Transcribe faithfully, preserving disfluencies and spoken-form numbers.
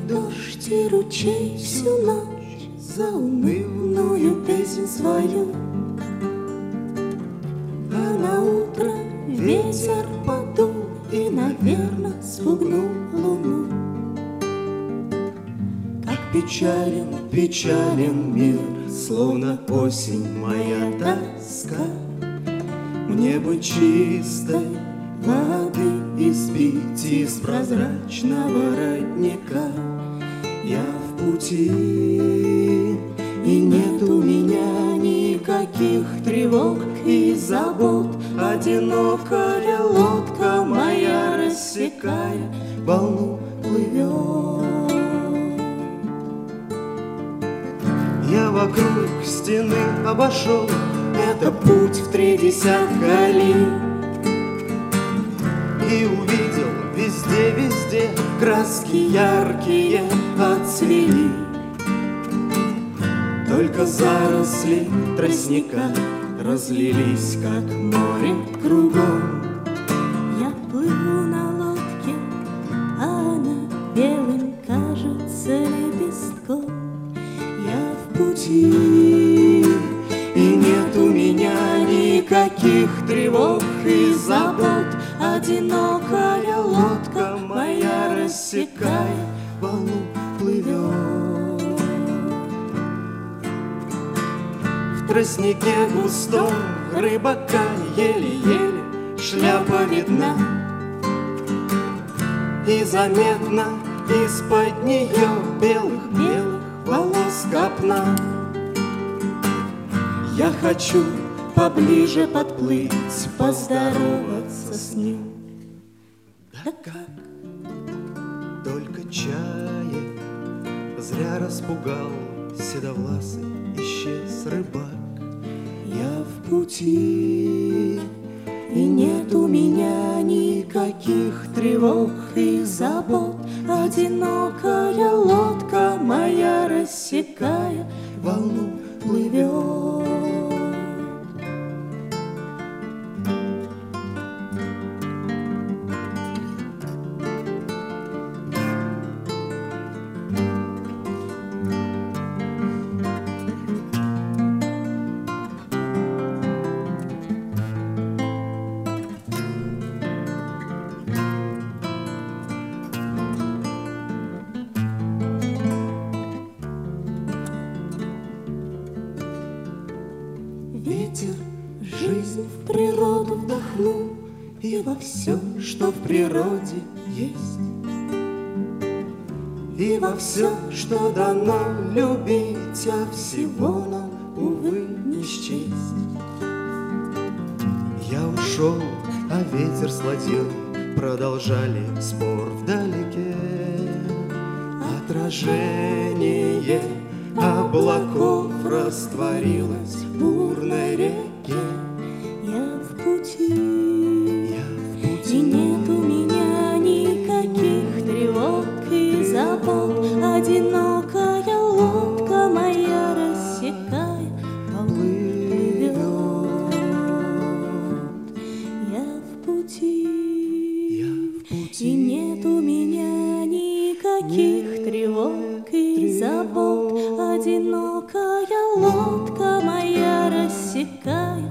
дождь и ручей всю ночь заунывную песнь свою. А на утро ветер подул и, наверно, спугнул луну. Как печален, печален мир, словно осень моя тоска. Мне бы чистой воды испить из прозрачного родника. Я в пути, и нет у меня никаких тревог и забот. Одинокая лодка моя, рассекая волну, плывет. Я вокруг стены обошел, это путь в три десятка ли, и увидел везде-везде краски яркие отцвели. Только заросли тростника разлились, как море кругом. Я плыву на лодке, а она белым кажется лепестком. Я в пути, и нет у меня никаких тревог и забот. Одинокая лодка моя, рассекая волну, плывет. В тростнике густом рыбака еле-еле шляпа видна, и заметно из-под нее белых-белых волос копна. Я хочу поближе подплыть, поздороваться с ним. Да как? Только чая зря распугал седовласый, исчез рыбак. Я в пути, и нет у меня никаких тревог и забот. Одинокая лодка моя, рассекая волну, плывет. Ветер жизнь в природу вдохнул, и во всем, что в природе есть, и во всем, что дано любить, а всего нам, увы, не счесть. Я ушел, а ветер с ладьей продолжали спор вдалеке. Отражение облаков растворилось в бурной реке. Я в пути, Я в пути, и нет у меня никаких тревог и забот. Одинокая лодка моя, рассекая волны, плывет. Я в пути, я в пути, и нет у меня никаких тревог и забот. Одинокая лодка моя, рассекая